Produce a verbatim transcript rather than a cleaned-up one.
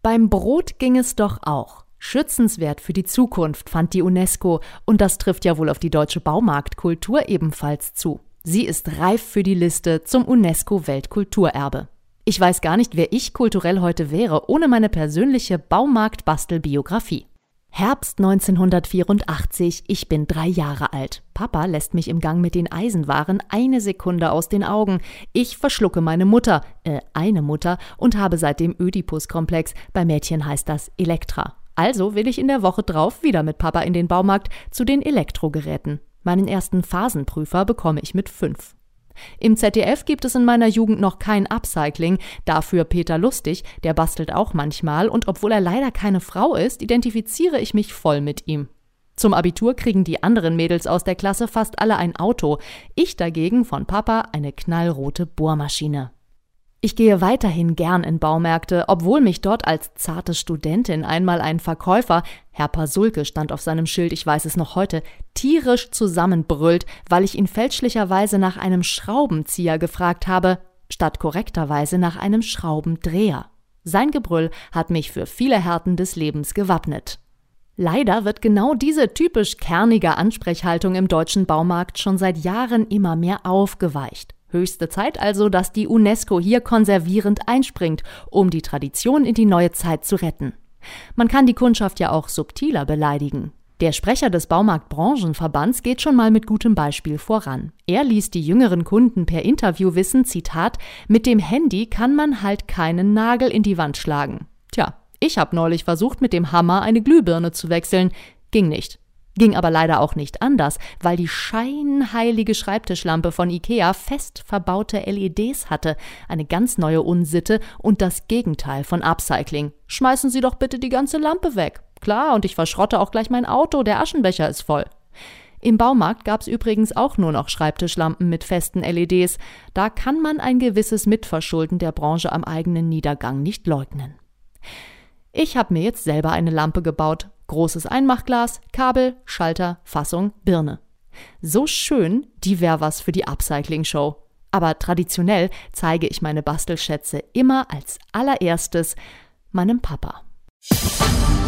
Beim Brot ging es doch auch. Schützenswert für die Zukunft, fand die UNESCO. Und das trifft ja wohl auf die deutsche Baumarktkultur ebenfalls zu. Sie ist reif für die Liste zum UNESCO-Weltkulturerbe. Ich weiß gar nicht, wer ich kulturell heute wäre, ohne meine persönliche Baumarkt-Bastel-Biografie. Herbst neunzehnhundertvierundachtzig, ich bin drei Jahre alt. Papa lässt mich im Gang mit den Eisenwaren eine Sekunde aus den Augen. Ich verschlucke meine Mutter, äh, eine Mutter, und habe seitdem Ödipus-Komplex. Bei Mädchen heißt das Elektra. Also will ich in der Woche drauf wieder mit Papa in den Baumarkt zu den Elektrogeräten. Meinen ersten Phasenprüfer bekomme ich mit fünf. Im Z D F gibt es in meiner Jugend noch kein Upcycling, dafür Peter Lustig, der bastelt auch manchmal und obwohl er leider keine Frau ist, identifiziere ich mich voll mit ihm. Zum Abitur kriegen die anderen Mädels aus der Klasse fast alle ein Auto, ich dagegen von Papa eine knallrote Bohrmaschine. Ich gehe weiterhin gern in Baumärkte, obwohl mich dort als zarte Studentin einmal ein Verkäufer, Herr Pasulke stand auf seinem Schild, ich weiß es noch heute, tierisch zusammenbrüllt, weil ich ihn fälschlicherweise nach einem Schraubenzieher gefragt habe, statt korrekterweise nach einem Schraubendreher. Sein Gebrüll hat mich für viele Härten des Lebens gewappnet. Leider wird genau diese typisch kernige Ansprechhaltung im deutschen Baumarkt schon seit Jahren immer mehr aufgeweicht. Höchste Zeit also, dass die UNESCO hier konservierend einspringt, um die Tradition in die neue Zeit zu retten. Man kann die Kundschaft ja auch subtiler beleidigen. Der Sprecher des Baumarktbranchenverbands geht schon mal mit gutem Beispiel voran. Er ließ die jüngeren Kunden per Interview wissen, Zitat, mit dem Handy kann man halt keinen Nagel in die Wand schlagen. Tja, ich habe neulich versucht, mit dem Hammer eine Glühbirne zu wechseln. Ging nicht. Ging aber leider auch nicht anders, weil die scheinheilige Schreibtischlampe von Ikea fest verbaute L E Ds hatte, eine ganz neue Unsitte und das Gegenteil von Upcycling. Schmeißen Sie doch bitte die ganze Lampe weg. Klar, und ich verschrotte auch gleich mein Auto, der Aschenbecher ist voll. Im Baumarkt gab's übrigens auch nur noch Schreibtischlampen mit festen L E Ds. Da kann man ein gewisses Mitverschulden der Branche am eigenen Niedergang nicht leugnen. Ich habe mir jetzt selber eine Lampe gebaut. Großes Einmachglas, Kabel, Schalter, Fassung, Birne. So schön, die wär was für die Upcycling-Show. Aber traditionell zeige ich meine Bastelschätze immer als allererstes meinem Papa.